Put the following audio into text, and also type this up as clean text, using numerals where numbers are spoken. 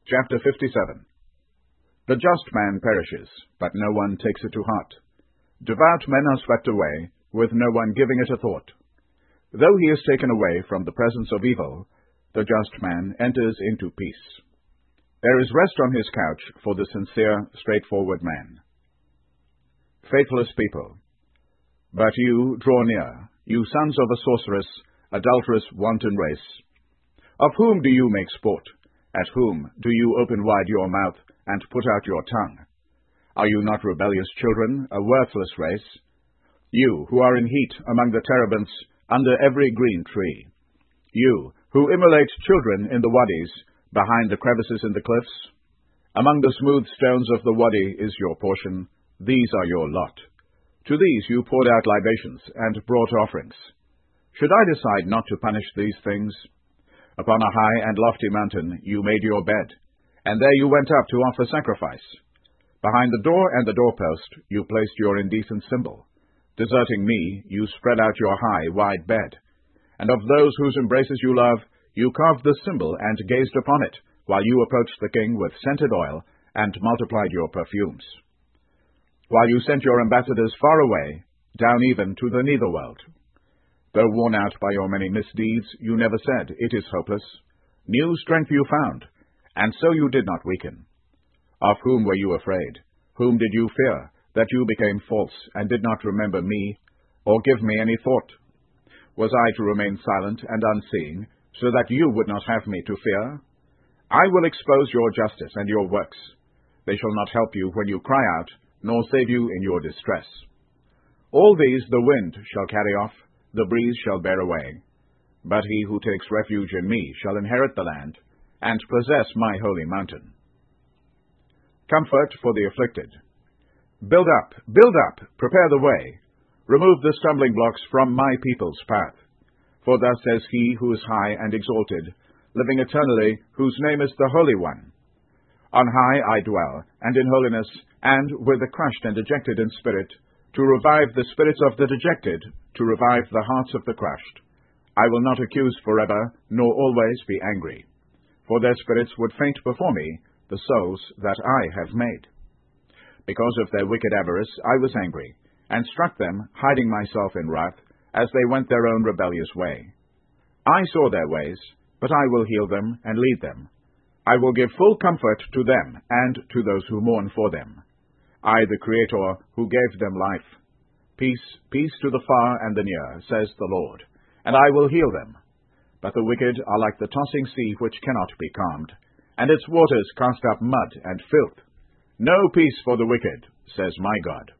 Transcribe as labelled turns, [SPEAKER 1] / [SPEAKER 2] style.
[SPEAKER 1] Chapter 57. The just man perishes, but no one takes it to heart. Devout men are swept away, with no one giving it a thought. Though he is taken away from the presence of evil, the just man enters into peace. There is rest on his couch for the sincere, straightforward man. Faithless people. But you draw near, you sons of a sorceress, adulterous, wanton race. Of whom do you make sport? At whom do you open wide your mouth and put out your tongue? Are you not rebellious children, a worthless race? You who are in heat among the terebinths, under every green tree. You who immolate children in the wadis, behind the crevices in the cliffs. Among the smooth stones of the wadi is your portion. These are your lot. To these you poured out libations and brought offerings. Should I decide not to punish these things? Upon a high and lofty mountain you made your bed, and there you went up to offer sacrifice. Behind the door and the doorpost you placed your indecent symbol. Deserting me, you spread out your high, wide bed. And of those whose embraces you love, you carved the symbol and gazed upon it, while you approached the king with scented oil and multiplied your perfumes. While you sent your ambassadors far away, down even to the netherworld. Though worn out by your many misdeeds, you never said, "It is hopeless." New strength you found, and so you did not weaken. Of whom were you afraid? Whom did you fear, that you became false, and did not remember me, or give me any thought? Was I to remain silent and unseeing, so that you would not have me to fear? I will expose your justice and your works. They shall not help you when you cry out, nor save you in your distress. All these the wind shall carry off, the breeze shall bear away. But he who takes refuge in me shall inherit the land, and possess my holy mountain. Comfort for the afflicted. Build up, prepare the way. Remove the stumbling blocks from my people's path. For thus says he who is high and exalted, living eternally, whose name is the Holy One. On high I dwell, and in holiness, and with the crushed and dejected in spirit, to revive the spirits of the dejected, to revive the hearts of the crushed. I will not accuse forever, nor always be angry. For their spirits would faint before me, the souls that I have made. Because of their wicked avarice I was angry, and struck them, hiding myself in wrath, as they went their own rebellious way. I saw their ways, but I will heal them and lead them. I will give full comfort to them and to those who mourn for them. I, the Creator, who gave them life. Peace, peace to the far and the near, says the Lord, and I will heal them. But the wicked are like the tossing sea which cannot be calmed, and its waters cast up mud and filth. No peace for the wicked, says my God.